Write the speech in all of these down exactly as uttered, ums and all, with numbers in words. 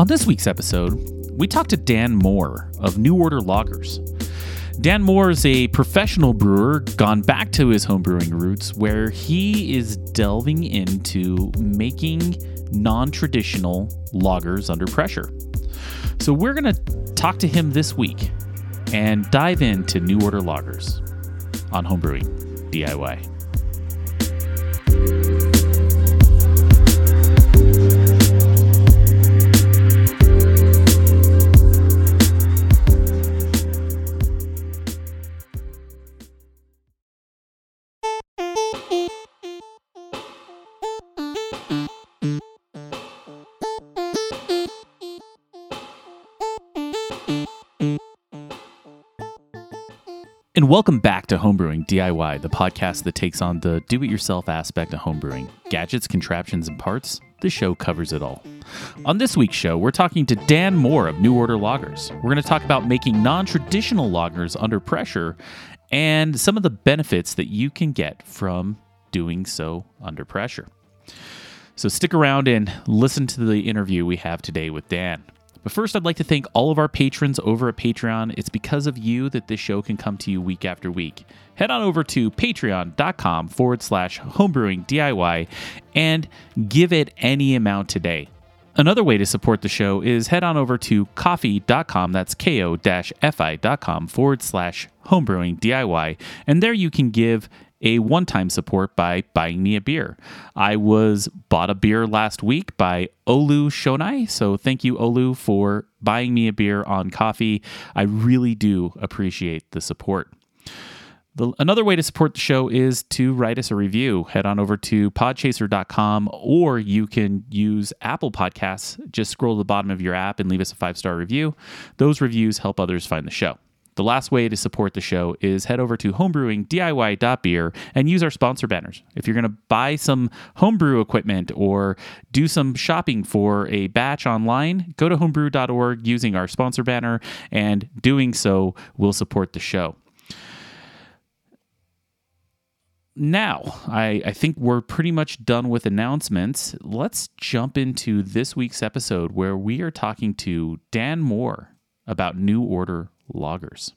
On this week's episode, we talked to Dan Moore of New Order Lagers. Dan Moore is a professional brewer gone back to his homebrewing roots, where he is delving into making non-traditional lagers under pressure. So we're going to talk to him this week and dive into New Order Lagers on Homebrewing D I Y. And welcome back to Homebrewing D I Y, the podcast that takes on the do-it-yourself aspect of homebrewing. Gadgets, contraptions, and parts, this show covers it all. On this week's show, we're talking to Dan Moore of New Order Lagers. We're going to talk about making non-traditional lagers under pressure and some of the benefits that you can get from doing so under pressure. So stick around and listen to the interview we have today with Dan. But first, I'd like to thank all of our patrons over at Patreon. It's because of you that this show can come to you week after week. Head on over to patreon.com forward slash homebrewing DIY and give it any amount today. Another way to support the show is head on over to ko-fi.com, that's ko-fi.com forward slash homebrewing DIY, and there you can give a one-time support by buying me a beer. I was bought a beer last week by Olu Shonai, so thank you, Olu, for buying me a beer on Ko-fi. I really do appreciate the support. The, another way to support the show is to write us a review. Head on over to podchaser dot com, or you can use Apple Podcasts. Just scroll to the bottom of your app and leave us a five-star review. Those reviews help others find the show. The last way to support the show is head over to homebrewing D I Y dot beer and use our sponsor banners. If you're going to buy some homebrew equipment or do some shopping for a batch online, go to homebrew dot org using our sponsor banner, and doing so will support the show. Now, I, I think we're pretty much done with announcements. Let's jump into this week's episode where we are talking to Dan Moore about New Order Lagers.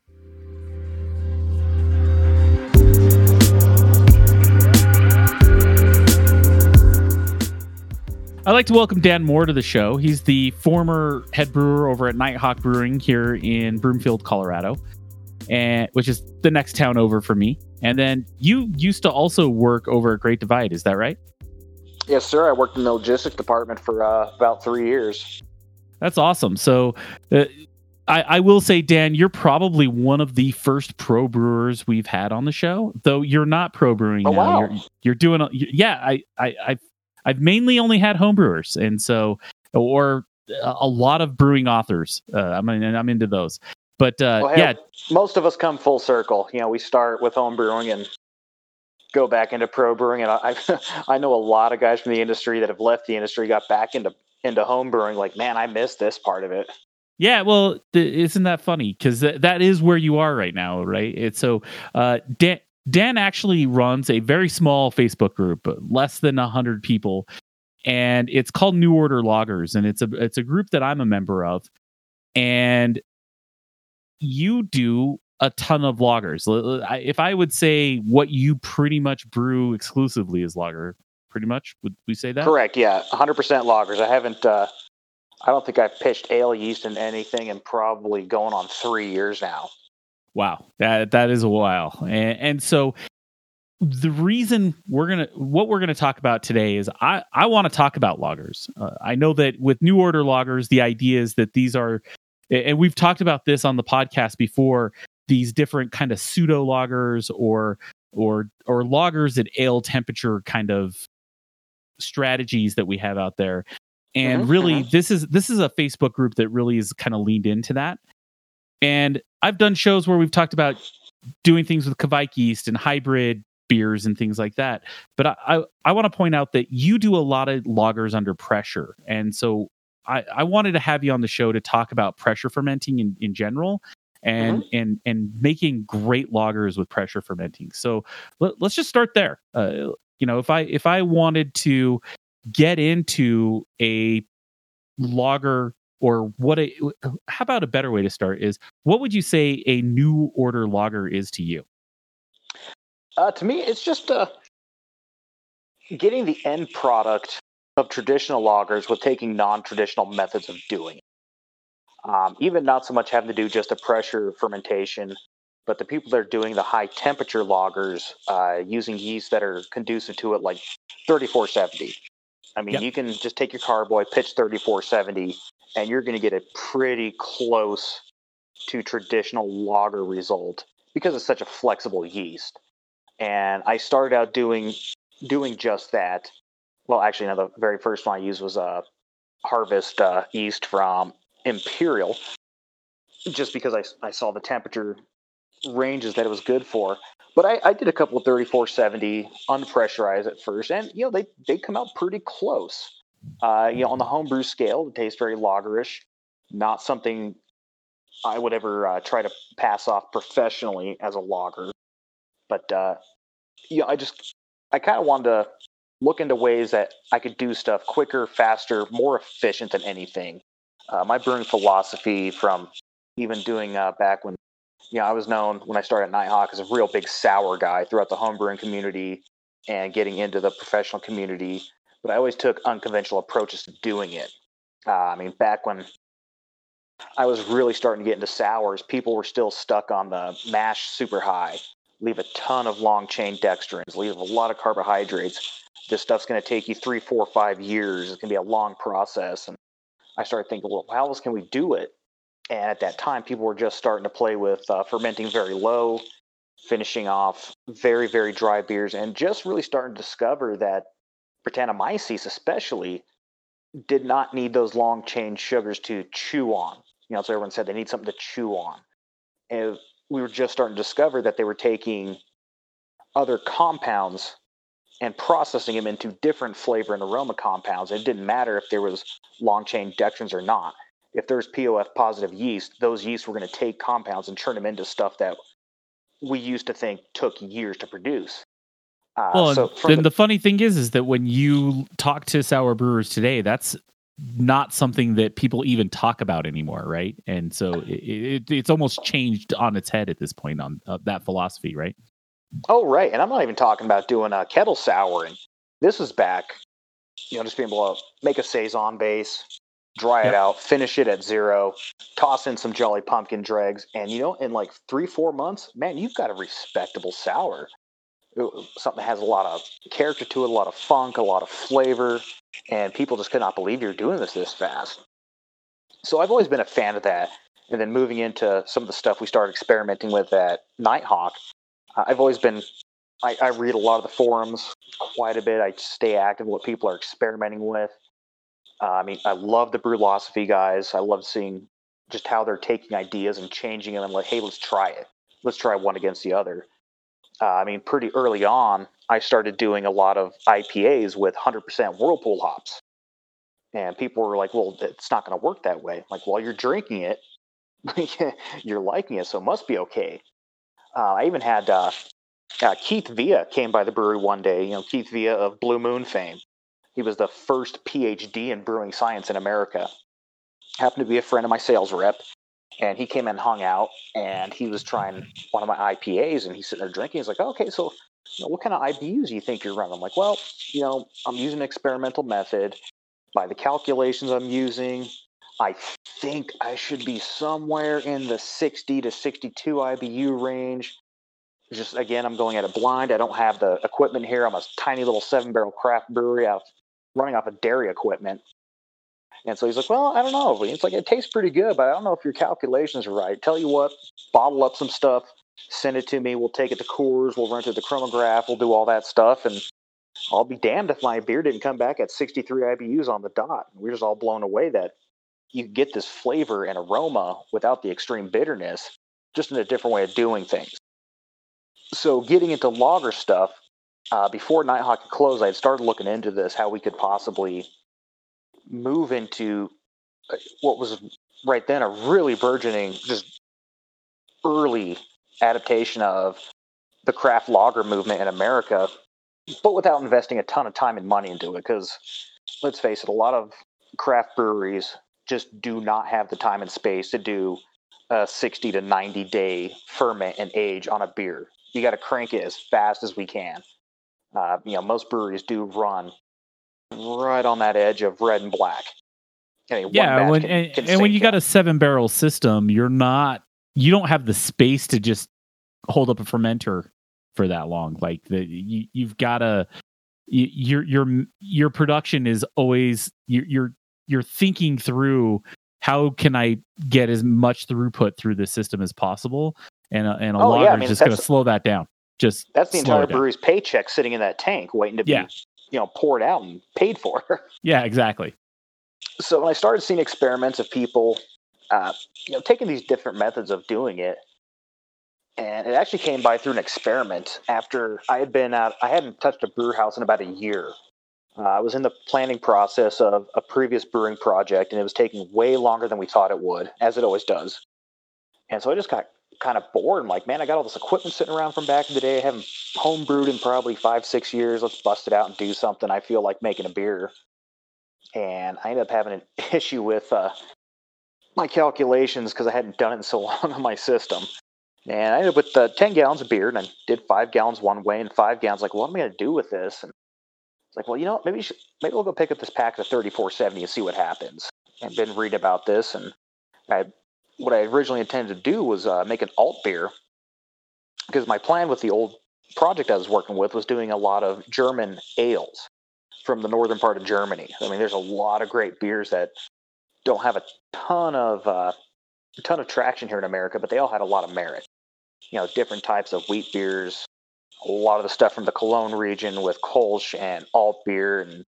I'd like to welcome Dan Moore to the show. He's the former head brewer over at Nighthawk Brewing here in Broomfield, Colorado, and which is the next town over for me. And then you used to also work over at Great Divide, is that right? Yes, sir. I worked in the logistics department for uh, about three years. That's awesome. So uh, I, I will say, Dan, you're probably one of the first pro brewers we've had on the show, though you're not pro brewing oh, now. Wow. You're, you're doing, a, yeah, I, I, I've, I've mainly only had home brewers, and so, or a lot of brewing authors. Uh, I'm, I'm into those. But uh, well, yeah, most of us come full circle. You know, we start with home brewing and go back into pro brewing. And I, I know a lot of guys from the industry that have left the industry, got back into, into home brewing. Like, man, I missed this part of it. Yeah, well, th- isn't that funny? Because th- that is where you are right now, right? It's so uh, Dan, Dan actually runs a very small Facebook group, less than a hundred people, and it's called New Order Lagers, and it's a it's a group that I'm a member of, and you do a ton of lagers. If I would say what you pretty much brew exclusively is lager, pretty much, would we say that? Correct. Yeah, one hundred percent lagers. I haven't. Uh, I don't think I've pitched ale yeast in anything in probably going on three years now. Wow, that that is a while. And, and so the reason we're gonna what we're gonna talk about today is I I want to talk about lagers. Uh, I know that with New Order Lagers, the idea is that these are, and we've talked about this on the podcast before, these different kind of pseudo lagers or or or lagers at ale temperature kind of strategies that we have out there. And mm-hmm, really, mm-hmm. this is this is a Facebook group that really is kind of leaned into that. And I've done shows where we've talked about doing things with Kvike yeast and hybrid beers and things like that. But I I, I want to point out that you do a lot of lagers under pressure. And so I, I wanted to have you on the show to talk about pressure fermenting in, in general and mm-hmm. and and making great lagers with pressure fermenting. So let, let's just start there. Uh, you know, if I if I wanted to get into a lager, or what a, how about a better way to start is, what would you say a new order lager is to you? Uh, to me, it's just uh, getting the end product of traditional lagers with taking non-traditional methods of doing it. Um, even not so much having to do just a pressure fermentation, but the people that are doing the high temperature lagers uh, using yeast that are conducive to it, like thirty-four seventy. I mean, Yep. you can just take your carboy, pitch thirty-four seventy, and you're going to get a pretty close to traditional lager result because it's such a flexible yeast. And I started out doing doing just that. Well, actually, no, the very first one I used was a harvest uh, yeast from Imperial, just because I, I saw the temperature ranges that it was good for. But I, I did a couple of thirty-four seventy unpressurized at first, and you know they they come out pretty close. Uh, you know, on the homebrew scale, it tastes very lagerish. Not something I would ever uh, try to pass off professionally as a lager. But uh, you know, I just I kind of wanted to look into ways that I could do stuff quicker, faster, more efficient than anything. Uh, my brewing philosophy from even doing uh, back when you know I was known when I started at Nighthawk as a real big sour guy throughout the homebrewing community and getting into the professional community. But I always took unconventional approaches to doing it. Uh, I mean, back when I was really starting to get into sours, people were still stuck on the mash super high, leave a ton of long chain dextrins, leave a lot of carbohydrates. This stuff's going to take you three, four, five years. It's going to be a long process. And I started thinking, well, how else can we do it? And at that time, people were just starting to play with uh, fermenting very low, finishing off very, very dry beers, and just really starting to discover that Brettanomyces, especially, did not need those long chain sugars to chew on. You know, so everyone said they need something to chew on. And we were just starting to discover that they were taking other compounds and processing them into different flavor and aroma compounds. It didn't matter if there was long chain dextrins or not. If there's P O F positive yeast, those yeasts were going to take compounds and turn them into stuff that we used to think took years to produce. Uh, Well, so and from then the, the funny thing is, is that when you talk to sour brewers today, that's not something that people even talk about anymore, right? And so it, it, it's almost changed on its head at this point on uh, that philosophy, right? oh right, and I'm not even talking about doing a kettle souring. This is back, you know, just being able to make a saison base, dry it Yep. out, finish it at zero, toss in some Jolly Pumpkin dregs, and you know, in like three, four months, man, you've got a respectable sour. Something that has a lot of character to it, a lot of funk, a lot of flavor, and people just could not believe you're doing this this fast. So I've always been a fan of that. And then moving into some of the stuff we started experimenting with at Nighthawk, uh, I've always been, I, I read a lot of the forums quite a bit. I stay active with what people are experimenting with. Uh, I mean, I love the Brewlosophy guys. I love seeing just how they're taking ideas and changing them and like, hey, let's try it. Let's try one against the other. Uh, I mean, pretty early on, I started doing a lot of I P As with one hundred percent Whirlpool hops. And people were like, well, it's not going to work that way. Like, well, you're drinking it, you're liking it, so it must be okay. Uh, I even had uh, uh, Keith Villa came by the brewery one day, you know, Keith Villa of Blue Moon fame. He was the first P H D in brewing science in America. Happened to be a friend of my sales rep. And he came and hung out, and he was trying one of my I P As, and he's sitting there drinking. He's like, oh, okay, so you know, what kind of I B Us do you think you're running? I'm like, well, you know, I'm using an experimental method. By the calculations I'm using, I think I should be somewhere in the sixty to sixty-two I B U range. Just again, I'm going at it blind. I don't have the equipment here. I'm a tiny little seven barrel craft brewery out running off of dairy equipment. And so he's like, well, I don't know. It's like, it tastes pretty good, but I don't know if your calculations are right. Tell you what, bottle up some stuff, send it to me. We'll take it to Coors. We'll run it to the chromatograph. We'll do all that stuff. And I'll be damned if my beer didn't come back at sixty-three I B Us on the dot. We're just all blown away that you get this flavor and aroma without the extreme bitterness, just in a different way of doing things. So getting into lager stuff, uh, before Nighthawk had closed, I had started looking into this, how we could possibly move into what was right then a really burgeoning, just early adaptation of the craft lager movement in America, but without investing a ton of time and money into it. Because let's face it, a lot of craft breweries just do not have the time and space to do a sixty to ninety day ferment and age on a beer. You got to crank it as fast as we can. Uh, you know, most breweries do run right on that edge of red and black. I mean, yeah, one batch when can, and, can and when sink you got that. a seven barrel system, you're not you don't have the space to just hold up a fermenter for that long. Like the you, you've got to you, your your your production is always you, you're you're thinking through how can I get as much throughput through the system as possible, and a, and a Oh lager yeah, I is mean just going to that's slow that down. Just that's the slow entire it down. brewery's paycheck sitting in that tank, waiting to Yeah. be, you know, poured out and paid for. Yeah, exactly. So when I started seeing experiments of people, uh, you know, taking these different methods of doing it, and it actually came by through an experiment after I had been out. I hadn't touched a brew house in about a year. Uh, I was in the planning process of a previous brewing project, and it was taking way longer than we thought it would, as it always does. And so I just got kind of bored. I'm like, man, I got all this equipment sitting around from back in the day. I haven't home brewed in probably five, six years. Let's bust it out and do something. I feel like making a beer. And I ended up having an issue with uh, my calculations because I hadn't done it in so long on my system. And I ended up with uh, ten gallons of beer, and I did five gallons one way and five gallons. Like, what am I going to do with this? And it's like, well, you know, maybe you should, maybe we'll go pick up this pack of thirty-four seventy and see what happens. I've been reading about this, and I, what I originally intended to do was uh, make an alt beer, because my plan with the old project I was working with was doing a lot of German ales from the northern part of Germany. I mean, there's a lot of great beers that don't have a ton of uh, a ton of traction here in America, but they all had a lot of merit. You know, different types of wheat beers, a lot of the stuff from the Cologne region with Kolsch and alt beer, and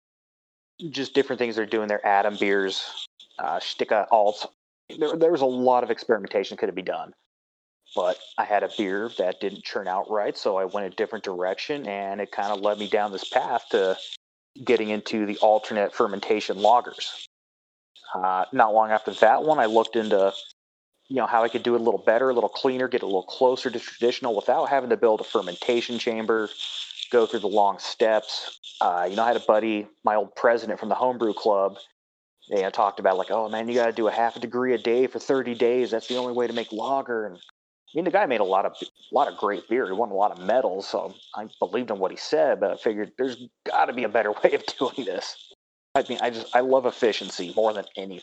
just different things they're doing. Their Adam beers, uh, Sticka alts. There, there was a lot of experimentation that could be done, but I had a beer that didn't churn out right, so I went a different direction, and it kind of led me down this path to getting into the alternate fermentation lagers. Uh, not long after that one, I looked into, you know, how I could do it a little better, a little cleaner, get a little closer to traditional without having to build a fermentation chamber, go through the long steps. Uh, you know, I had a buddy, my old president from the homebrew club, they had talked about like, oh man, you got to do a half a degree a day for thirty days. That's the only way to make lager. And I mean, the guy made a lot of a lot of great beer. He won a lot of medals, so I believed in what he said. But I figured there's got to be a better way of doing this. I mean, I just I love efficiency more than anything.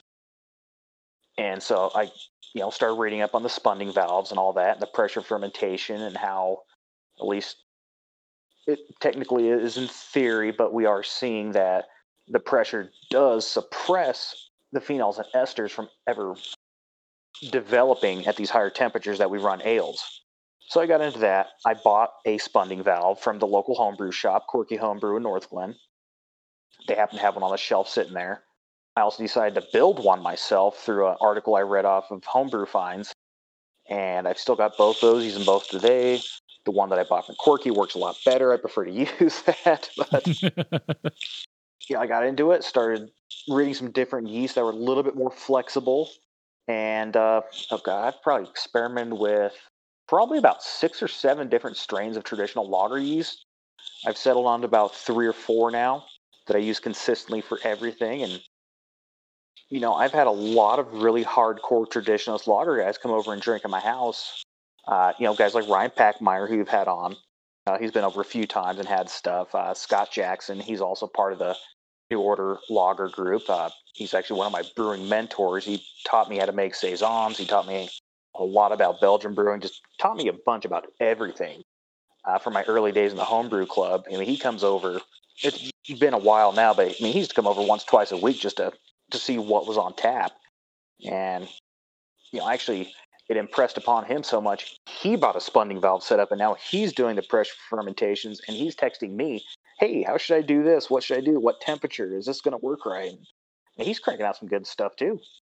And so I, you know, started reading up on the spunding valves and all that, and the pressure fermentation, and how, at least it technically is in theory, but we are seeing that the pressure does suppress the phenols and esters from ever developing at these higher temperatures that we run ales. So I got into that. I bought a spunding valve from the local homebrew shop, Quirky Homebrew in North Glen. They happen to have one on the shelf sitting there. I also decided to build one myself through an article I read off of Homebrew Finds, and I've still got both those, using both today. The one that I bought from Quirky works a lot better. I prefer to use that, but yeah, I got into it, started reading some different yeasts that were a little bit more flexible, and uh, oh god, I've probably experimented with probably about six or seven different strains of traditional lager yeast. I've settled on to about three or four now that I use consistently for everything, and you know, I've had a lot of really hardcore traditionalist lager guys come over and drink at my house. Uh, you know, guys like Ryan Packmeyer, who you've had on. Uh, he's been over a few times and had stuff. Uh, Scott Jackson, he's also part of the New Order Lager group. Uh, he's actually one of my brewing mentors. He taught me how to make saisons. He taught me a lot about Belgian brewing. Just taught me a bunch about everything uh, from my early days in the homebrew club. I mean, he comes over. It's been a while now, but I mean, he used to come over once, twice a week just to to see what was on tap. And you know, actually, it impressed upon him so much, he bought a spunding valve setup, and now he's doing the pressure fermentations, and he's texting me, hey, how should I do this? What should I do? What temperature? Is this going to work right? And he's cranking out some good stuff, too.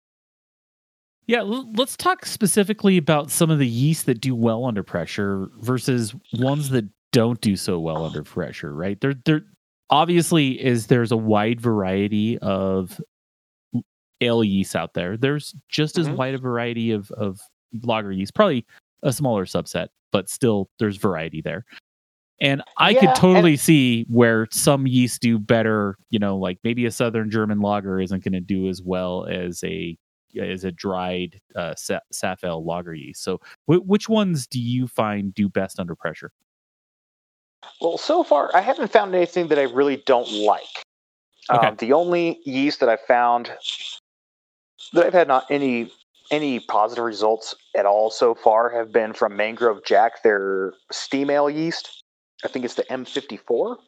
Yeah, l- let's talk specifically about some of the yeasts that do well under pressure versus ones that don't do so well under pressure, right? There, there obviously is there's a wide variety of ale yeast out there. There's just as Mhm. wide a variety of, of lager yeast, probably a smaller subset, but still there's variety there. And I Yeah, could totally and see where some yeasts do better, you know, like maybe a Southern German lager isn't going to do as well as a as a dried uh, Sa- Safel lager yeast. So, w- which ones do you find do best under pressure? well, so far I haven't found anything that I really don't like. Okay. Um, the only yeast that I found that I've had not any any positive results at all so far have been from Mangrove Jack, their steam ale yeast. I think it's the M fifty-four.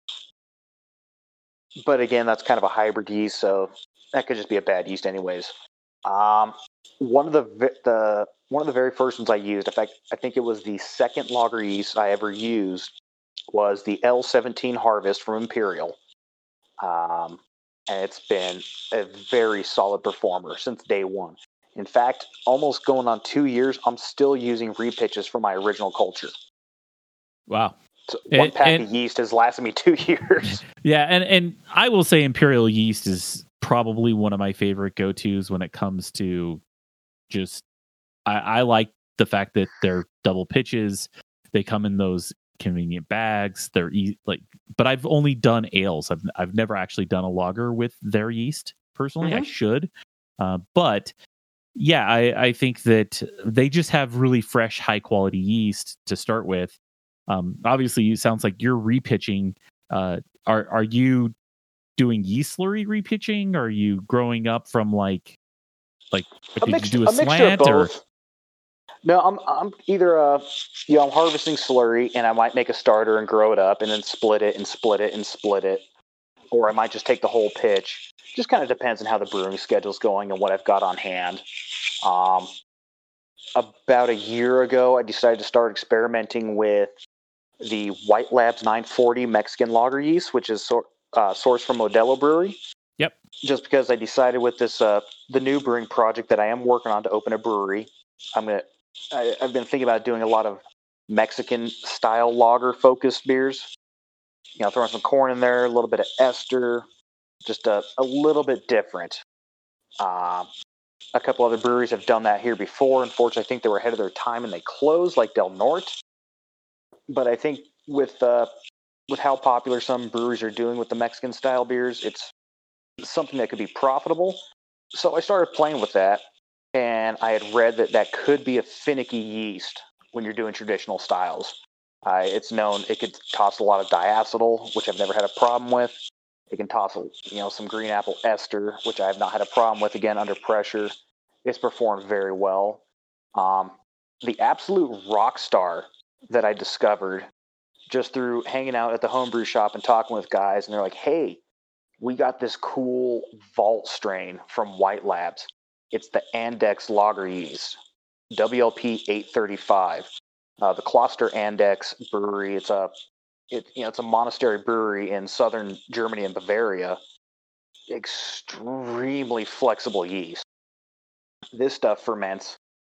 But again, that's kind of a hybrid yeast, so that could just be a bad yeast, anyways. Um, one of the the one of the very first ones I used, in fact, I think it was the second lager yeast I ever used, was the L seventeen Harvest from Imperial, um, and it's been a very solid performer since day one. In fact, almost going on two years, I'm still using repitches from my original culture. Wow. So one And, pack and of yeast has lasted me two years. yeah, and and I will say Imperial yeast is probably one of my favorite go tos when it comes to just. I, I like the fact that they're double pitches. They come in those convenient bags. They're e- like, but I've only done ales. I've I've never actually done a lager with their yeast personally. I Mhm. should, uh, but yeah, I, I think that they just have really fresh, high quality yeast to start with. Um, obviously, it sounds like you're repitching. Uh, are are you doing yeast slurry repitching? Are you growing up from like like A did you mixture, do a a mixture of slant or both. No, I'm I'm either uh you know I'm harvesting slurry and I might make a starter and grow it up and then split it and split it and split it, or I might just take the whole pitch. Just kind of depends on how the brewing schedule's going and what I've got on hand. Um, about a year ago, I decided to start experimenting with the White Labs nine forty Mexican lager yeast, which is sor- uh, sourced from Modelo Brewery. Yep. Just because I decided with this uh, the new brewing project that I am working on to open a brewery, I'm gonna I, I've been thinking about doing a lot of Mexican style lager focused beers. You know, throwing some corn in there, a little bit of ester, just a, a little bit different. Um, a couple other breweries have done that here before. Unfortunately, I think they were ahead of their time and they closed, like Del Norte. But I think with uh, with how popular some breweries are doing with the Mexican style beers, it's something that could be profitable. So I started playing with that, and I had read that that could be a finicky yeast when you're doing traditional styles. Uh, it's known it could toss a lot of diacetyl, which I've never had a problem with. It can toss, you know, some green apple ester, which I have not had a problem with. Again, under pressure, it's performed very well. Um, the absolute rock star that I discovered just through hanging out at the homebrew shop and talking with guys, and they're like, "Hey, we got this cool vault strain from White Labs. It's the Andex Lager Yeast, W L P eight thirty-five. Uh, the Kloster Andex Brewery. It's a it, you know, it's a monastery brewery in southern Germany and Bavaria. Extremely flexible yeast. This stuff ferments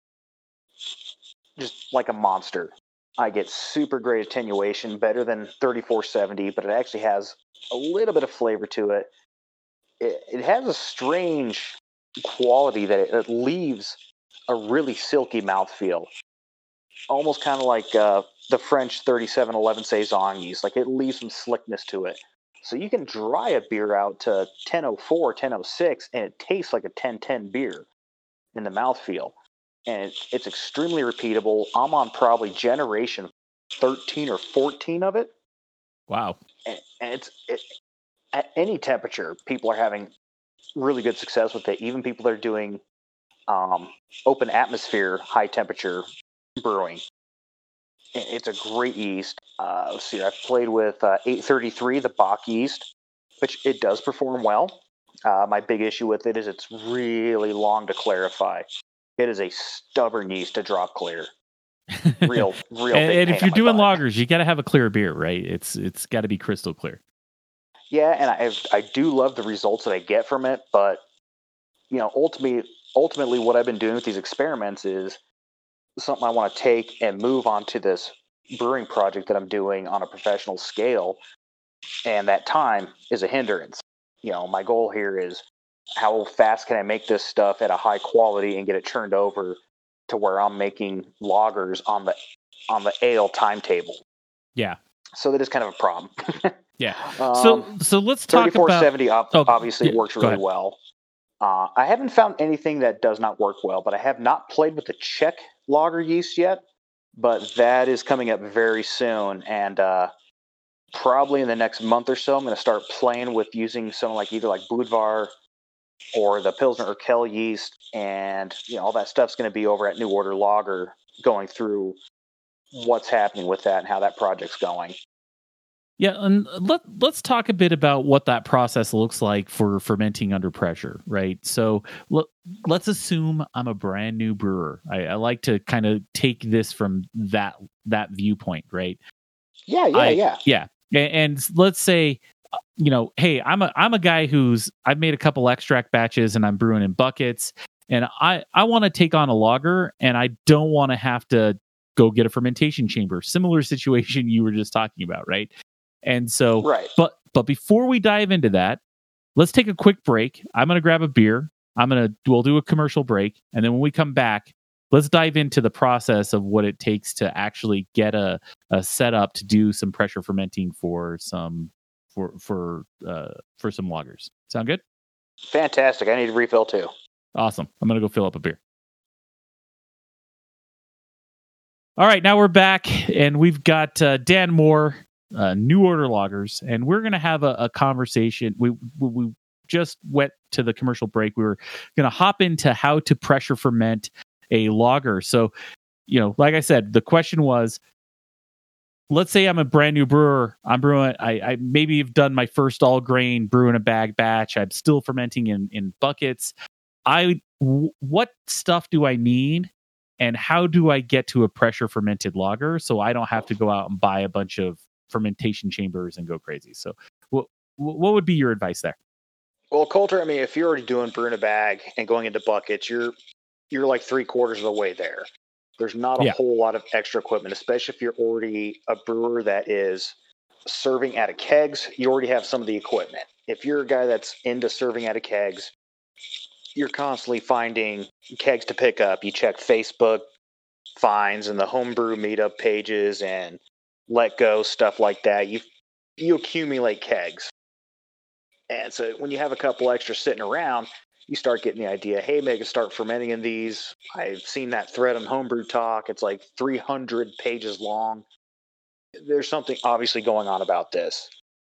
just like a monster. I get super great attenuation, better than thirty-four seventy, but it actually has a little bit of flavor to it. It, it has a strange quality that it, it leaves a really silky mouthfeel, almost kind of like uh, the French thirty-seven eleven Saison yeast. Like it leaves some slickness to it. So you can dry a beer out to ten oh four, ten oh six, and it tastes like a ten ten beer in the mouthfeel. And it, it's extremely repeatable. I'm on probably generation thirteen or fourteen of it. Wow. And, and it's it, at any temperature, people are having really good success with it. Even people that are doing um, open atmosphere, high temperature brewing. It's a great yeast. Uh, let's see, I've played with uh, eight thirty-three, the Bach yeast, which it does perform well. Uh, my big issue with it is it's really long to clarify. It is a stubborn yeast to drop clear. Real, real and, big and pain if you're in my doing butt. lagers, you got to have a clear beer, right? It's it's got to be crystal clear. Yeah, and I I do love the results that I get from it, but you know, ultimately, ultimately, what I've been doing with these experiments is something I want to take and move on to this brewing project that I'm doing on a professional scale. And that time is a hindrance. You know, my goal here is how fast can I make this stuff at a high quality and get it turned over to where I'm making lagers on the on the ale timetable. Yeah. So that is kind of a problem. Yeah. um, So so let's talk thirty-four about. seventy op- Oh, obviously yeah, works go really ahead. well. Uh, I haven't found anything that does not work well, but I have not played with the Czech lager yeast yet. But that is coming up very soon, and uh, probably in the next month or so, I'm going to start playing with using something like either like Budvar or the Pilsner Urquell yeast, and you know all that stuff's going to be over at New Order Lager, going through what's happening with that and how that project's going. Yeah, and let let's talk a bit about what that process looks like for fermenting under pressure, right? So let, let's assume I'm a brand new brewer. I, I like to kind of take this from that that viewpoint, right? Yeah, yeah, I, yeah, yeah. And, and let's say, you know, hey, I'm a I'm a guy who's I've made a couple extract batches and I'm brewing in buckets, and I I want to take on a lager, and I don't want to have to go get a fermentation chamber. Similar situation you were just talking about, right? And so, right. but but before we dive into that, let's take a quick break. I'm going to grab a beer. I'm going to we'll do a commercial break, and then when we come back, let's dive into the process of what it takes to actually get a a setup to do some pressure fermenting for some for for uh, for some lagers. Sound good? Fantastic. I need a refill too. Awesome. I'm going to go fill up a beer. All right, now we're back, and we've got uh, Dan Moore. Uh, New Order Lagers, and we're going to have a, a conversation. We, we we just went to the commercial break. We were going to hop into how to pressure ferment a lager. So, you know, like I said, the question was, let's say I'm a brand new brewer. I'm brewing. I, I maybe have done my first all grain brew in a bag batch. I'm still fermenting in in buckets. I w- what stuff do I need? And how do I get to a pressure fermented lager so I don't have to go out and buy a bunch of fermentation chambers and go crazy? So what what would be your advice there? Well, Coulter, I mean, if you're already doing brew in a bag and going into buckets, you're you're like three quarters of the way there. There's not a Yeah. whole lot of extra equipment, especially if you're already a brewer that is serving out of kegs. You already have some of the equipment. If you're a guy that's into serving out of kegs, you're constantly finding kegs to pick up. You check Facebook finds and the homebrew meetup pages and let go stuff like that. You you accumulate kegs. And so when you have a couple extra sitting around, you start getting the idea, hey, maybe I can start fermenting in these. I've seen that thread on Homebrew Talk. It's like three hundred pages long. There's something obviously going on about this.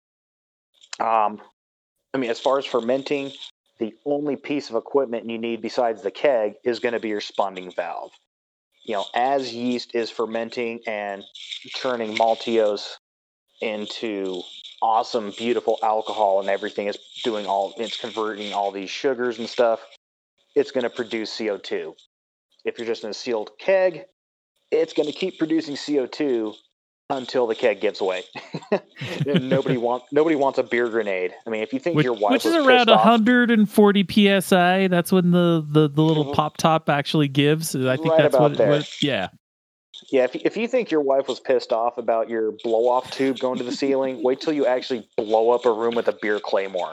Um, I mean, as far as fermenting, the only piece of equipment you need besides the keg is going to be your spunding valve. You know, as yeast is fermenting and turning malteose into awesome, beautiful alcohol, and everything is doing all, it's converting all these sugars and stuff, it's going to produce C O two. If you're just in a sealed keg, it's going to keep producing C O two until the keg gives away. nobody wants nobody wants a beer grenade. I mean, if you think Which, your wife which is was around pissed off, one hundred forty P S I. That's when the, the, the little pop top actually gives. I think right that's about what, there. what yeah. Yeah, if, if you think your wife was pissed off about your blow-off tube going to the ceiling, wait till you actually blow up a room with a beer claymore.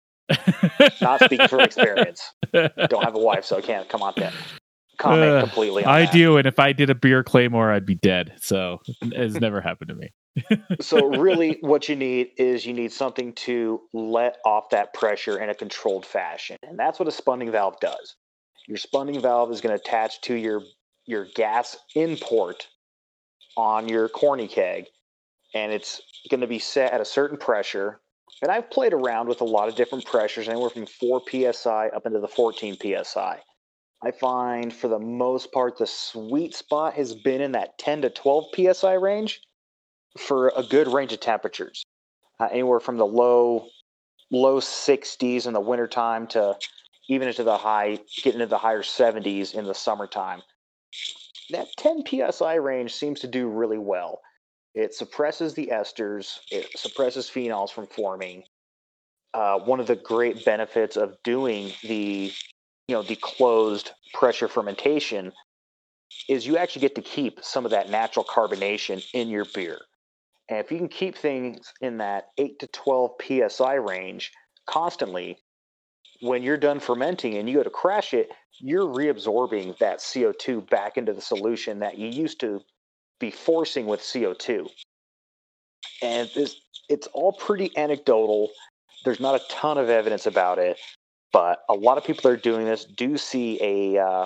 Not speaking from experience. Don't have a wife, so I can't come on that. Comment Uh, completely on I that. do, and if I did a beer claymore, I'd be dead. So it's never happened to me. So really what you need is you need something to let off that pressure in a controlled fashion. And that's what a spunding valve does. Your spunding valve is going to attach to your your gas import on your corny keg, and it's going to be set at a certain pressure. And I've played around with a lot of different pressures, anywhere from four P S I up into the fourteen P S I. I find for the most part the sweet spot has been in that ten to twelve P S I range for a good range of temperatures. Uh, anywhere from the low low sixties in the wintertime to even into the high, getting into the higher seventies in the summertime. That ten P S I range seems to do really well. It suppresses the esters. It suppresses phenols from forming. Uh, one of the great benefits of doing the, you know, the closed pressure fermentation is you actually get to keep some of that natural carbonation in your beer. And if you can keep things in that eight to twelve P S I range constantly, when you're done fermenting and you go to crash it, you're reabsorbing that C O two back into the solution that you used to be forcing with C O two. and this, it's all pretty anecdotal. There's not a ton of evidence about it, but a lot of people that are doing this do see a, uh,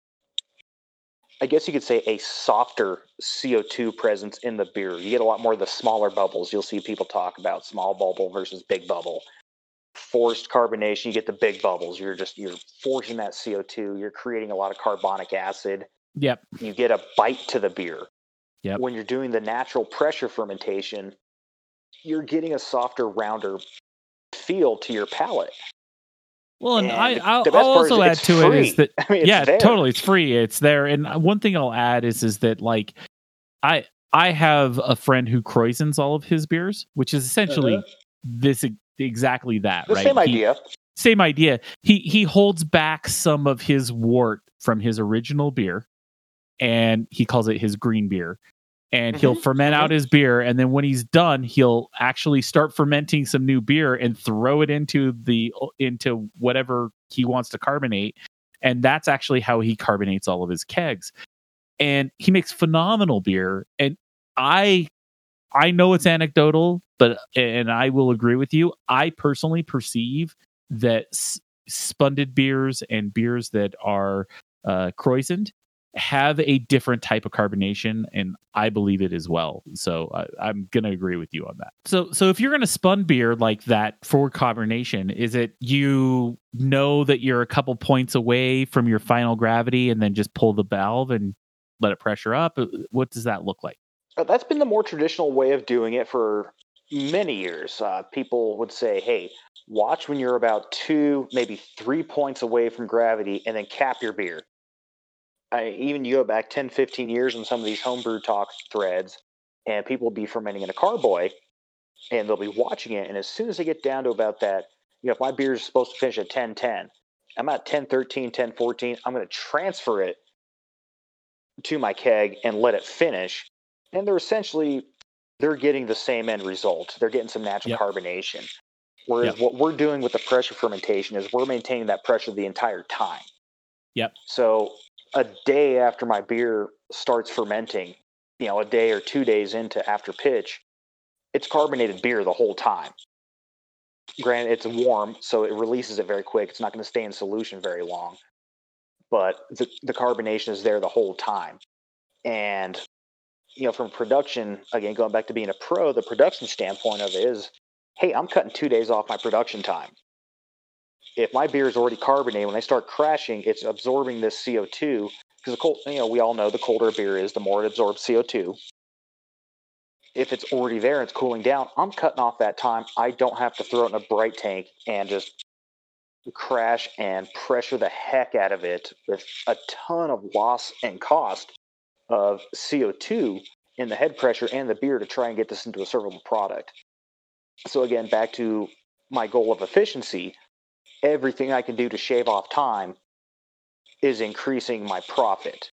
I guess you could say, a softer C O two presence in the beer. You get a lot more of the smaller bubbles. You'll see people talk about small bubble versus big bubble. Forced carbonation, you get the big bubbles. You're just you're forcing that C O two. You're creating a lot of carbonic acid. Yep. You get a bite to the beer. Yep. When you're doing the natural pressure fermentation, you're getting a softer, rounder feel to your palate. Well, and, and I, the, I'll, the I'll also add to free. it is that, I mean, it's yeah, there. totally, it's free, it's there. And one thing I'll add is is that like I I have a friend who croissants all of his beers, which is essentially uh-huh. this exactly that, the right? Same he, idea. Same idea. He he holds back some of his wort from his original beer, and he calls it his green beer. And mm-hmm. he'll ferment mm-hmm. out his beer, and then when he's done, he'll actually start fermenting some new beer and throw it into the into whatever he wants to carbonate. And that's actually how he carbonates all of his kegs. And he makes phenomenal beer. And I I know it's anecdotal, but and I will agree with you. I personally perceive that s- spunded beers and beers that are uh, croissant have a different type of carbonation, and I believe it as well. So I, I'm going to agree with you on that. So so if you're going to spun beer like that for carbonation, is it you know that you're a couple points away from your final gravity and then just pull the valve and let it pressure up? What does that look like? That's been the more traditional way of doing it for many years. Uh, people would say, hey, watch when you're about two, maybe three points away from gravity and then cap your beer. I, even you go back ten, fifteen years in some of these homebrew talk threads, and people will be fermenting in a carboy, and they'll be watching it, and as soon as they get down to about that, you know, if my beer is supposed to finish at ten ten, I'm at ten thirteen, ten fourteen, I'm going to transfer it to my keg and let it finish, and they're essentially, they're getting the same end result. They're getting some natural yep. carbonation. Whereas yep. what we're doing with the pressure fermentation is we're maintaining that pressure the entire time. Yep. So a day after my beer starts fermenting, you know, a day or two days into after pitch, it's carbonated beer the whole time. Granted, it's warm, so it releases it very quick. It's not going to stay in solution very long. But the, the carbonation is there the whole time. And, you know, from production, again, going back to being a pro, the production standpoint of it is, hey, I'm cutting two days off my production time. If my beer is already carbonated, when I start crashing, it's absorbing this C O two, because the cold, you know, we all know the colder a beer is, the more it absorbs C O two. If it's already there and it's cooling down, I'm cutting off that time. I don't have to throw it in a bright tank and just crash and pressure the heck out of it with a ton of loss and cost of C O two in the head pressure and the beer to try and get this into a servable product. So again, back to my goal of efficiency, everything I can do to shave off time is increasing my profit.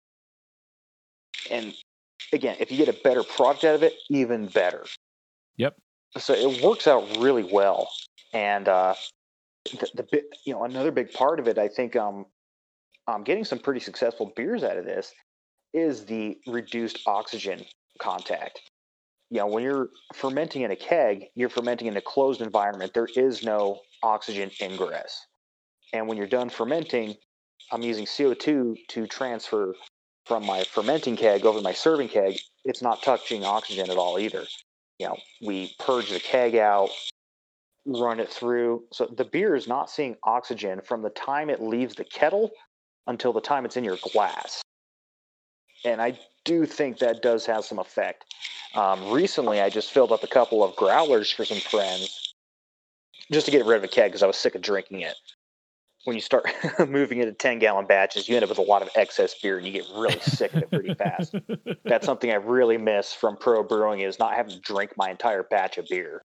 And again, if you get a better product out of it, even better. Yep. So it works out really well. And uh, the, the you know another big part of it, I think, um, um, getting some pretty successful beers out of this is the reduced oxygen contact. You know, when you're fermenting in a keg, you're fermenting in a closed environment. There is no oxygen ingress. And when you're done fermenting, I'm using C O two to transfer from my fermenting keg over to my serving keg. It's not touching oxygen at all either. You know, we purge the keg out, run it through. So the beer is not seeing oxygen from the time it leaves the kettle until the time it's in your glass. And I do think that does have some effect. Um, recently, I just filled up a couple of growlers for some friends just to get rid of a keg because I was sick of drinking it. When you start moving into ten-gallon batches, you end up with a lot of excess beer, and you get really sick of it pretty fast. That's something I really miss from pro brewing is not having to drink my entire batch of beer.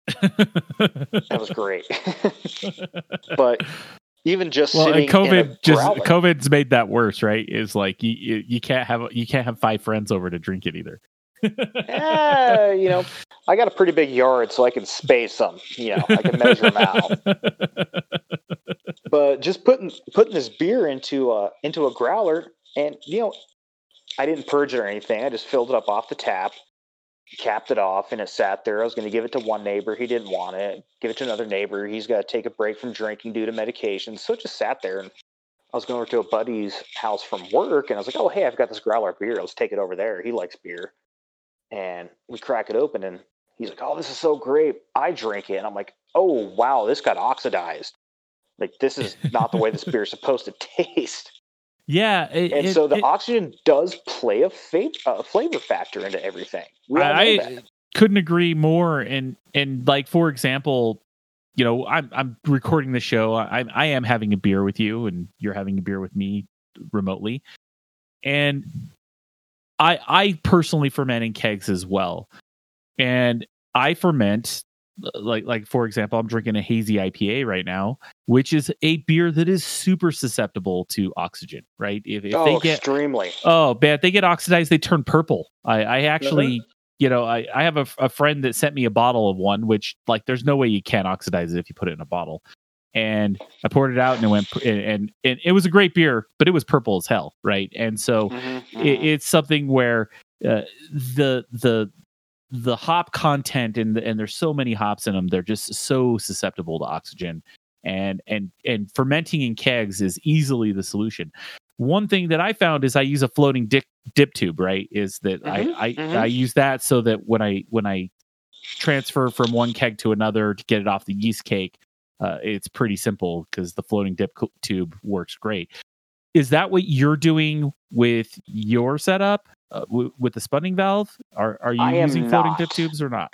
That was great. But even just well, sitting COVID in a just growler, COVID's made that worse, right? Is like you, you you can't have you can't have five friends over to drink it either. eh, you know, I got a pretty big yard, so I can space them. You know, I can measure them out. But just putting putting this beer into a into a growler, and you know, I didn't purge it or anything. I just filled it up off the tap, capped it off, and it sat there. I was going to give it to one neighbor. He didn't want it. Give it to another neighbor. He's got to take a break from drinking due to medication. So it just sat there. And I was going over to a buddy's house from work, and I was like, oh, hey, I've got this growler beer. Let's take it over there. He likes beer. And we crack it open, and he's like, oh, this is so great. I drink it. And I'm like, oh, wow, this got oxidized. Like, this is not the way this beer is supposed to taste. Yeah. It, and it, so the it, oxygen does play a, fa- a flavor factor into everything. We all know I that. couldn't agree more. And, and like, for example, you know, I'm, I'm recording the show. I, I am having a beer with you, and you're having a beer with me remotely. And I, I personally ferment in kegs as well. And I ferment, like, like for example, I'm drinking a hazy I P A right now, which is a beer that is super susceptible to oxygen, right? If, if oh, they get, extremely. Oh, bad. They get oxidized, they turn purple. I, I actually, uh-huh. you know, I, I have a, a friend that sent me a bottle of one, which, like, there's no way you can oxidize it if you put it in a bottle. And I poured it out, and it went, and, and, and it was a great beer, but it was purple as hell, right? And so mm-hmm, mm-hmm. It, it's something where uh, the the the hop content and the, and there's so many hops in them, they're just so susceptible to oxygen. And and and fermenting in kegs is easily the solution. One thing that I found is I use a floating dip, dip tube, right? Is that mm-hmm, I I, mm-hmm. I use that so that when I when I transfer from one keg to another to get it off the yeast cake, uh, it's pretty simple because the floating dip tube works great. Is that what you're doing with your setup uh, w- with the sputting valve? Are are you using floating not. dip tubes or not?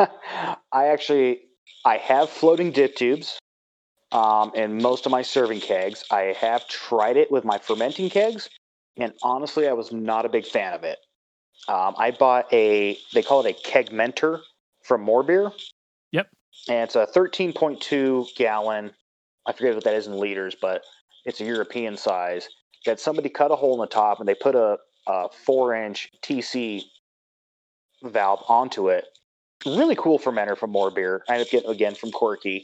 I actually I have floating dip tubes. Um, in most of my serving kegs. I have tried it with my fermenting kegs, and honestly, I was not a big fan of it. Um, I bought a, they call it a Kegmenter from More Beer. Yep. And it's a thirteen point two gallon, I forget what that is in liters, but it's a European size, that somebody cut a hole in the top, and they put a, a four inch T C valve onto it. Really cool fermenter from More Beer. I ended up getting, again, from Quirky.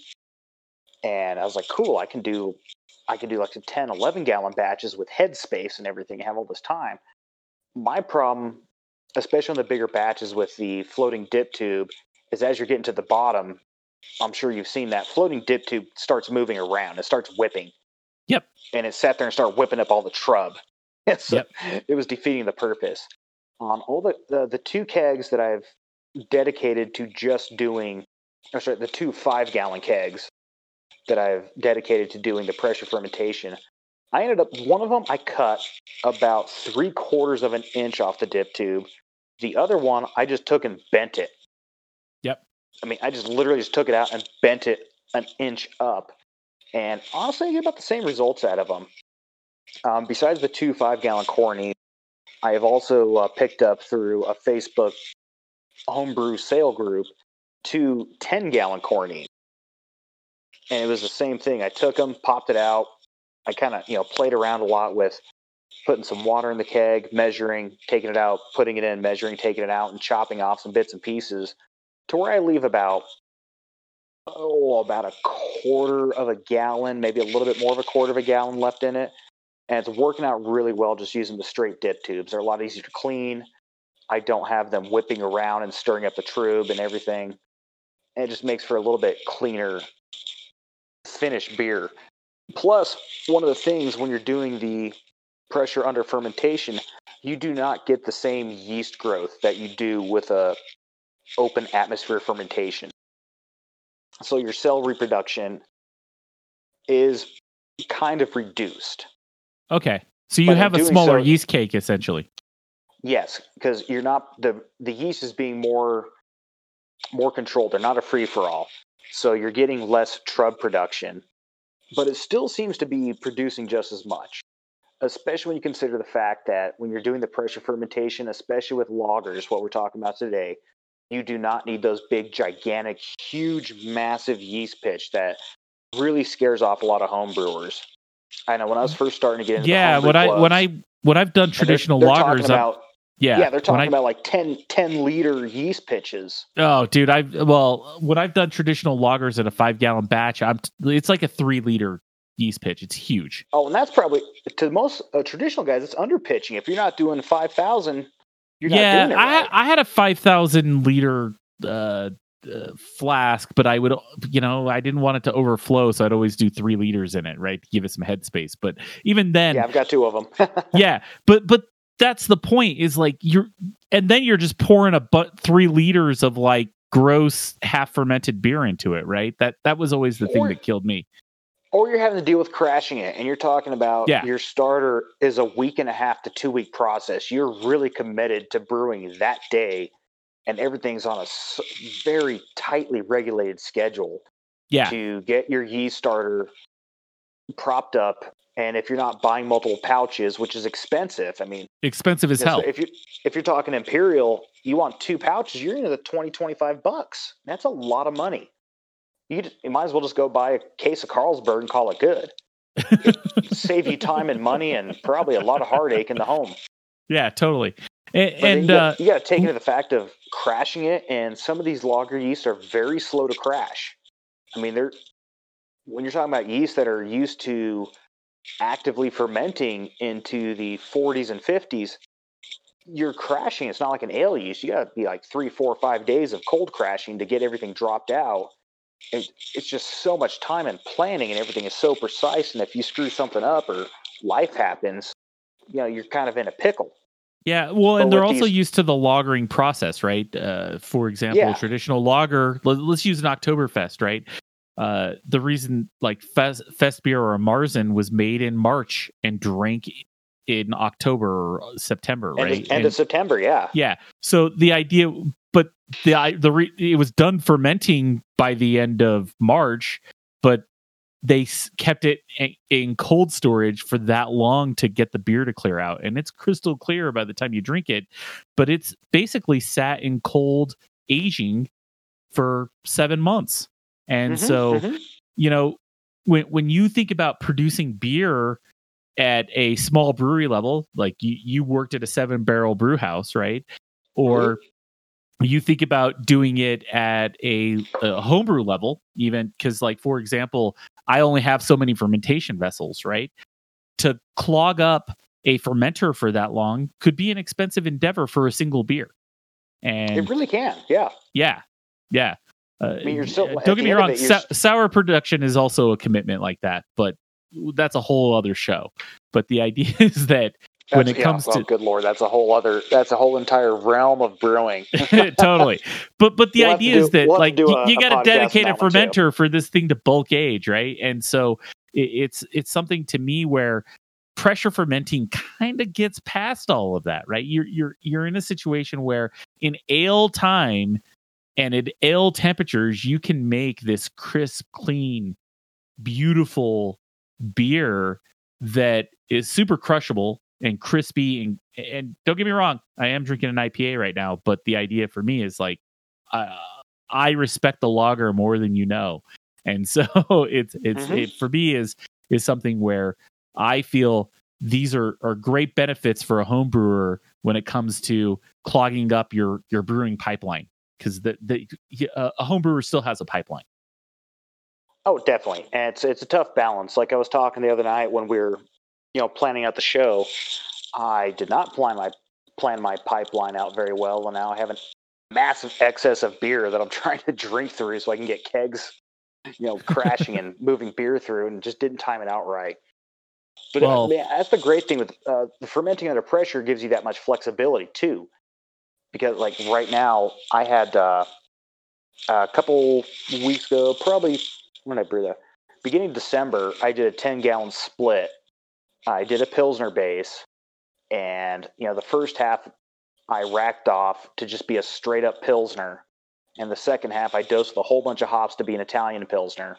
And I was like, cool, I can do I can do like a ten, eleven gallon batches with head space and everything, and have all this time. My problem, especially on the bigger batches with the floating dip tube, is as you're getting to the bottom, I'm sure you've seen that floating dip tube starts moving around. It starts whipping. Yep. And it sat there and started whipping up all the trub. So yep. It was defeating the purpose. Um, all the, the, the two kegs that I've dedicated to just doing, or sorry, the two five gallon kegs that I've dedicated to doing the pressure fermentation, I ended up, one of them I cut about three quarters of an inch off the dip tube. The other one, I just took and bent it. Yep. I mean, I just literally just took it out and bent it an inch up. And honestly, I get about the same results out of them. Um, besides the two five-gallon cornies, I have also uh, picked up through a Facebook homebrew sale group two ten-gallon cornies. And it was the same thing. I took them, popped it out. I kind of, you know, played around a lot with putting some water in the keg, measuring, taking it out, putting it in, measuring, taking it out, and chopping off some bits and pieces to where I leave about, oh, about a quarter of a gallon, maybe a little bit more of a quarter of a gallon left in it. And it's working out really well just using the straight dip tubes. They're a lot easier to clean. I don't have them whipping around and stirring up the trub and everything. And it just makes for a little bit cleaner finished beer. Plus, one of the things when you're doing the pressure under fermentation, you do not get the same yeast growth that you do with a open atmosphere fermentation. So your cell reproduction is kind of reduced. Okay. So you But have in a doing smaller so- yeast cake, essentially. Yes, because you're not the the yeast is being more more controlled. They're not a free for all, so you're getting less trub production, but it still seems to be producing just as much. Especially when you consider the fact that when you're doing the pressure fermentation, especially with lagers, what we're talking about today, you do not need those big, gigantic, huge, massive yeast pitch that really scares off a lot of home brewers. I know when I was first starting to get into Yeah, the when I homebrew when clubs, I when I've done and they're- traditional they're lagers, talking I'm- about yeah, yeah, they're when talking I- about like ten, ten liter yeast pitches. Oh, dude, I well, when I've done traditional lagers at a five gallon batch, I'm it's like a three liter yeast pitch. It's huge. Oh, and that's probably to most uh, traditional guys. It's under pitching. If you're not doing five thousand, you're yeah, not doing it I right. I had a five thousand liter uh, uh, flask, but I would, you know, I didn't want it to overflow, so I'd always do three liters in it, right, to give it some headspace. But even then, Yeah, I've got two of them. yeah, but but that's the point. Is like you're, and then you're just pouring a but three liters of like gross half fermented beer into it, right? That that was always the thing Or- that killed me. Or you're having to deal with crashing it, and you're talking about Yeah. your starter is a week and a half to two week process. You're really committed to brewing that day, and everything's on a s- very tightly regulated schedule Yeah, to get your yeast starter propped up. And if you're not buying multiple pouches, which is expensive, I mean, expensive as hell. if you if you're talking Imperial, you want two pouches, you're into the twenty, twenty-five bucks. That's a lot of money. You, just, you might as well just go buy a case of Carlsberg and call it good. It save you time and money and probably a lot of heartache in the home. Yeah, totally. And, But and you got, uh, you got to take into the fact of crashing it, and some of these lager yeast are very slow to crash. I mean, they're when you're talking about yeast that are used to actively fermenting into the forties and fifties, you're crashing. It's not like an ale yeast. You got to be like three, four, five days of cold crashing to get everything dropped out. It, it's just so much time and planning, and everything is so precise. And if you screw something up or life happens, you know, you're kind of in a pickle. yeah, well, But and they're with also these- used to the lagering process, right? Uh, for example, Yeah. a traditional lager. Let, let's use an Oktoberfest, right? Uh, the reason, like Fest, Fest beer or a Marzen, was made in March and drank in October or September, End, right? of, end And- of September, yeah. Yeah. So the idea, but the I the re, it was done fermenting by the end of March, but they s- kept it in, in cold storage for that long to get the beer to clear out, and it's crystal clear by the time you drink it. But it's basically sat in cold aging for seven months, and Mhm, so mhm. you know when when you think about producing beer at a small brewery level, like you, you worked at a seven barrel brew house, right? Or you think about doing it at a, a homebrew level, even because, like, for example, I only have so many fermentation vessels, right? To clog up a fermenter for that long could be an expensive endeavor for a single beer. And It really can, yeah. yeah, yeah. Uh, I mean, you're still- at don't the get me end of wrong. it, you're sou- s- sour production is also a commitment like that, but that's a whole other show. But the idea is that when That's- it yeah, comes well, to good Lord, that's a whole other, that's a whole entire realm of brewing. totally, but but the We'll have to idea do- is that we'll have to like do you, a- you a got to podcast on dedicate a that one, too. fermenter for this thing to bulk age, right? And so it, it's it's something to me where pressure fermenting kind of gets past all of that, right? You're you're you're in a situation where in ale time and at ale temperatures, you can make this crisp, clean, beautiful beer that is super crushable and crispy. And, and don't get me wrong, I am drinking an I P A right now, but the idea for me is like, uh, I respect the lager more than you know. And so it's, it's, Mhm. it for me is, is something where I feel these are, are great benefits for a home brewer when it comes to clogging up your, your brewing pipeline. Cause the, the, uh, a home brewer still has a pipeline. Oh, definitely. And it's it's a tough balance. Like I was talking the other night when we were, you know, planning out the show, I did not plan my plan my pipeline out very well, and now I have a massive excess of beer that I'm trying to drink through so I can get kegs, you know, crashing and moving beer through, and just didn't time it out right. But Well- uh, man, that's the great thing with uh, the fermenting under pressure gives you that much flexibility too, because like right now I had uh, a couple weeks ago, probably when did I brew that? Beginning of December, I did a ten gallon split. I did a Pilsner base, and you know the first half I racked off to just be a straight up Pilsner, and the second half I dosed with a whole bunch of hops to be an Italian Pilsner.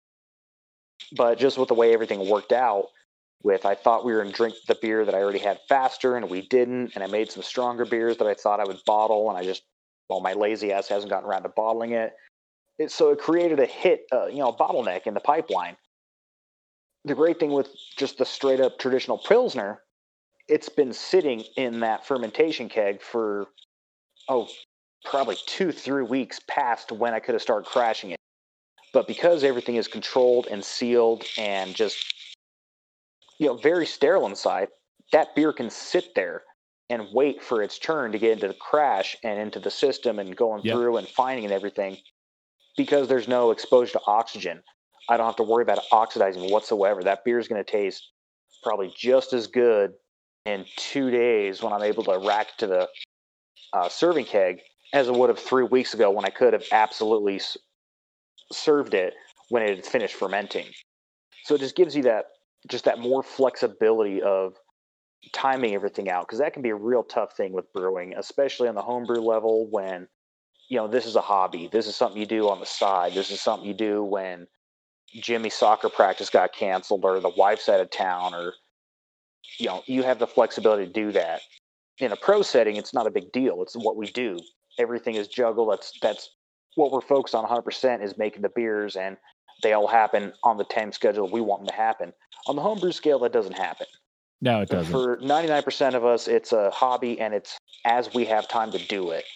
But just with the way everything worked out, with I thought we were going to drink the beer that I already had faster, and we didn't, and I made some stronger beers that I thought I would bottle, and I just, well, my lazy ass hasn't gotten around to bottling it. It so it created a hit, uh, you know, a bottleneck in the pipeline. The great thing with just the straight up traditional Pilsner, it's been sitting in that fermentation keg for, oh, probably two, three weeks past when I could have started crashing it. But because everything is controlled and sealed and just, you know, very sterile inside, that beer can sit there and wait for its turn to get into the crash and into the system and going Yep. through and finding and everything, because there's no exposure to oxygen. I don't have to worry about it oxidizing whatsoever. That beer is going to taste probably just as good in two days when I'm able to rack it to the uh, serving keg as it would have three weeks ago when I could have absolutely s- served it when it had finished fermenting. So it just gives you that just that more flexibility of timing everything out, because that can be a real tough thing with brewing, especially on the homebrew level when, you know, this is a hobby. This is something you do on the side. This is something you do when Jimmy's soccer practice got canceled or the wife's out of town, or, you know, you have the flexibility to do that. In a pro setting, it's not a big deal. It's what we do. Everything is juggle. That's that's what we're focused on one hundred percent is making the beers, and they all happen on the time schedule we want them to happen. On the homebrew scale, that doesn't happen. No, it doesn't. For ninety-nine percent of us, it's a hobby, and it's as we have time to do it.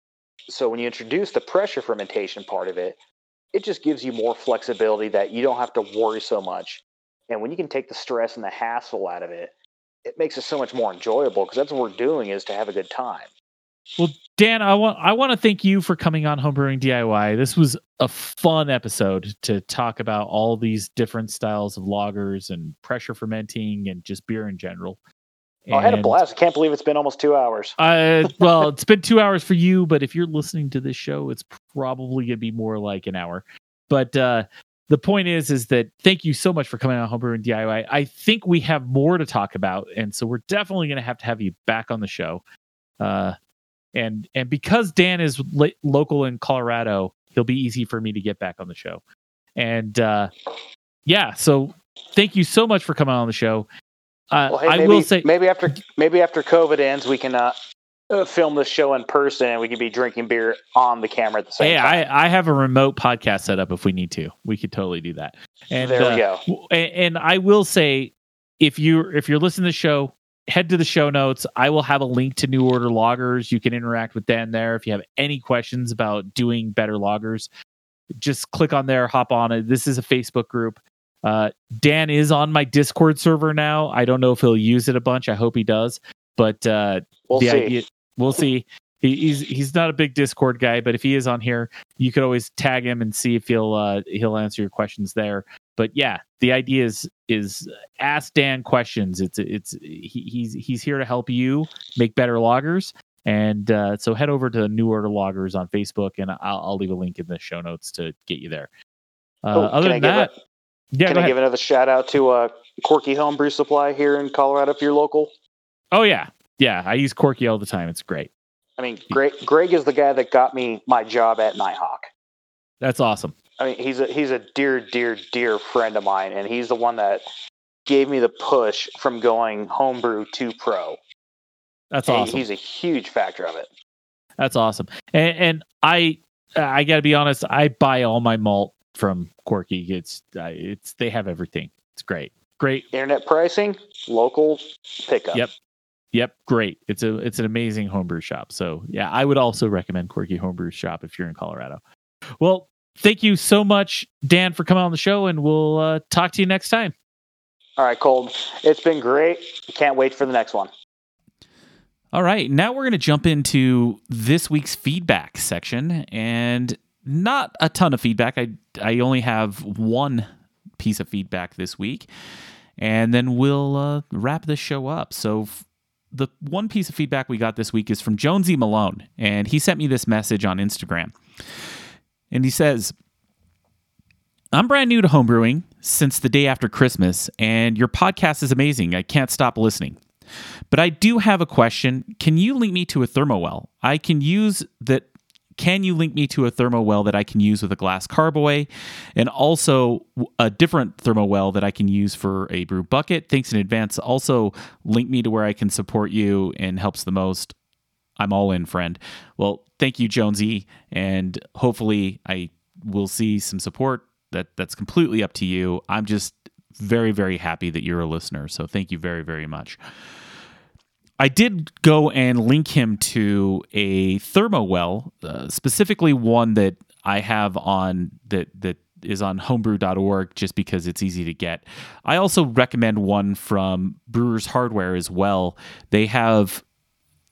So when you introduce the pressure fermentation part of it, it just gives you more flexibility that you don't have to worry so much. And when you can take the stress and the hassle out of it, it makes it so much more enjoyable, because that's what we're doing, is to have a good time. Well, Dan, I want I want to thank you for coming on Homebrewing D I Y. This was a fun episode to talk about all these different styles of lagers and pressure fermenting and just beer in general. Oh, I had a And, blast. I can't believe it's been almost two hours. Uh, well, it's been two hours for you, but if you're listening to this show, it's probably gonna be more like an hour. But uh, the point is, is that thank you so much for coming on Homebrewing D I Y. I think we have more to talk about, and so we're definitely gonna have to have you back on the show. Uh, and and because Dan is lo- local in Colorado, he'll be easy for me to get back on the show. And uh, yeah, so thank you so much for coming on the show. Uh, Well, hey, I maybe, will say, maybe after maybe after COVID ends, we can uh, uh, film this show in person, and we can be drinking beer on the camera at the same hey, time. I, I have a remote podcast set up if we need to. We could totally do that. And there we uh, go. w- And, and I will say, if you if you're listening to the show, head to the show notes. I will have a link to New Order Loggers. You can interact with Dan there. If you have any questions about doing better loggers, just click on there, hop on it. This is a Facebook group. Uh, Dan is on my Discord server now. I don't know if he'll use it a bunch. I hope he does. But uh, We'll the see. idea, we'll see. He, he's he's not a big Discord guy, but if he is on here, you could always tag him and see if he'll uh, he'll answer your questions there. But yeah, the idea is is ask Dan questions. It's it's he, he's he's here to help you make better loggers. And uh, so head over to New Order Loggers on Facebook, and I'll, I'll leave a link in the show notes to get you there. Uh, Oh, other can than I give that, a, yeah, can go I ahead. give another shout out to uh, Corky Homebrew Supply here in Colorado if you're local? Oh yeah, yeah. I use Corky all the time. It's great. I mean, Greg, Greg is the guy that got me my job at Nighthawk. That's awesome. I mean, he's a he's a dear, dear, dear friend of mine, and he's the one that gave me the push from going homebrew to pro. That's And awesome. He's a huge factor of it. That's awesome. And, and I I got to be honest. I buy all my malt from Corky. It's uh, it's they have everything. It's great. Great. Internet pricing, local pickup. Yep. Yep, great. It's a it's an amazing homebrew shop. So yeah, I would also recommend Corky Homebrew Shop if you're in Colorado. Well, thank you so much, Dan, for coming on the show, and we'll uh, talk to you next time. All right, Cold. It's been great. Can't wait for the next one. All right, now we're going to jump into this week's feedback section, and not a ton of feedback. I I only have one piece of feedback this week, and then we'll uh, wrap this show up. So. F- The one piece of feedback we got this week is from Jonesy Malone, and he sent me this message on Instagram. And he says, I'm brand new to homebrewing since the day after Christmas, and your podcast is amazing. I can't stop listening. But I do have a question. Can you link me to a thermowell? I can use that. Can you link me to a thermowell that I can use with a glass carboy, and also a different thermowell that I can use for a brew bucket? Thanks in advance. Also, link me to where I can support you and helps the most. I'm all in, friend. Well, thank you, Jonesy, and hopefully I will see some support. That that's completely up to you. I'm just very, very happy that you're a listener. So thank you very, very much. I did go and link him to a thermowell, uh, specifically one that I have on that that is on homebrew dot org, just because it's easy to get. I also recommend one from Brewers Hardware as well. They have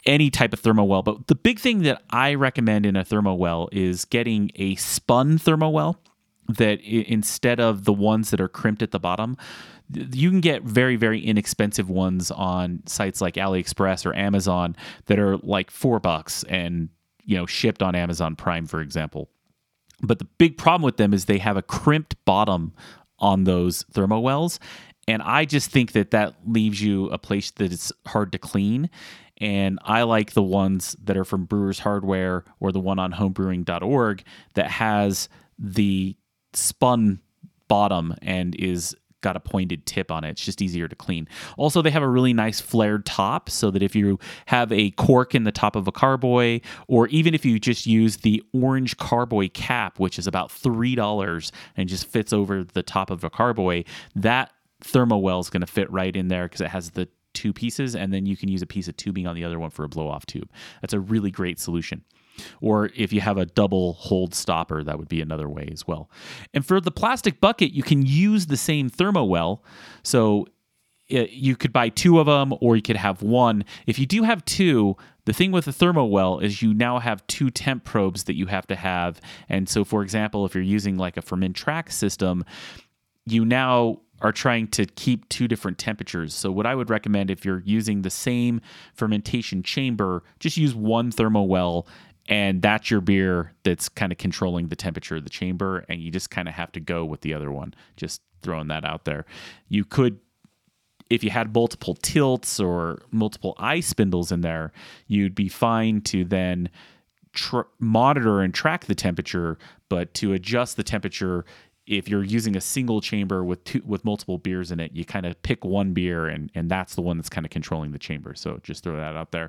any type of thermo well. But the big thing that I recommend in a thermo well is getting a spun thermo well that I- instead of the ones that are crimped at the bottom, you can get very, very inexpensive ones on sites like AliExpress or Amazon that are like four bucks and, you know, shipped on Amazon Prime, for example. But the big problem with them is they have a crimped bottom on those thermo wells. And I just think that that leaves you a place that is hard to clean. And I like the ones that are from Brewers Hardware or the one on homebrewing dot org that has the spun bottom and is got a pointed tip on it. It's just easier to clean. Also, they have a really nice flared top so that if you have a cork in the top of a carboy, or even if you just use the orange carboy cap, which is about three dollars and just fits over the top of a carboy, that thermo well is going to fit right in there because it has the two pieces, and then you can use a piece of tubing on the other one for a blow-off tube. That's a really great solution. Or if you have a double hold stopper, that would be another way as well. And for the plastic bucket, you can use the same thermo well. So it, you could buy two of them, or you could have one. If you do have two, the thing with the thermo well is you now have two temp probes that you have to have. And so, for example, if you're using like a Fermentrac system, you now are trying to keep two different temperatures. So what I would recommend, if you're using the same fermentation chamber, just use one thermo well, and that's your beer that's kind of controlling the temperature of the chamber, and you just kind of have to go with the other one. Just throwing that out there. You could, if you had multiple tilts or multiple eye spindles in there, you'd be fine to then tr- monitor and track the temperature, but to adjust the temperature, if you're using a single chamber with two, with multiple beers in it, you kind of pick one beer, and, and that's the one that's kind of controlling the chamber. So just throw that out there.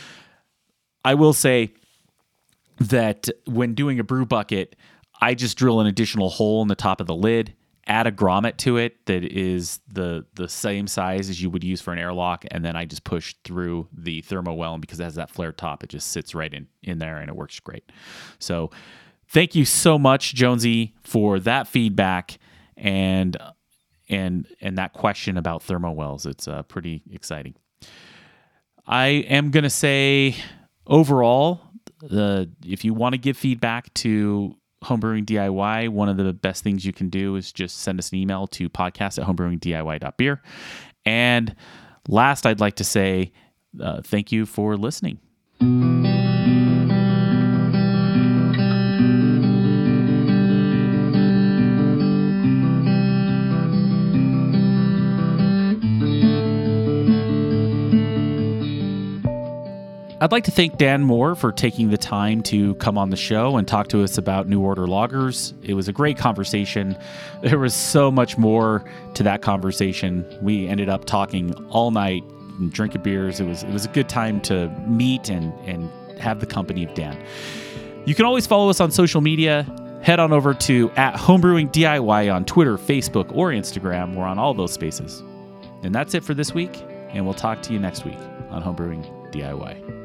I will say that when doing a brew bucket, I just drill an additional hole in the top of the lid, add a grommet to it that is the the same size as you would use for an airlock, and then I just push through the thermo well, and because it has that flared top, it just sits right in, in there, and it works great. So thank you so much, Jonesy, for that feedback and and and that question about thermo wells. It's uh, pretty exciting. I am going to say overall, Uh, if you want to give feedback to Homebrewing D I Y, one of the best things you can do is just send us an email to podcast at homebrewing D I Y dot beer. And last, I'd like to say uh, thank you for listening. I'd like to thank Dan Moore for taking the time to come on the show and talk to us about New Order lagers. It was a great conversation. There was so much more to that conversation. We ended up talking all night and drinking beers. It was it was a good time to meet and, and have the company of Dan. You can always follow us on social media. Head on over to at Homebrewing D I Y on Twitter, Facebook, or Instagram. We're on all those spaces. And that's it for this week, and we'll talk to you next week on Homebrewing D I Y.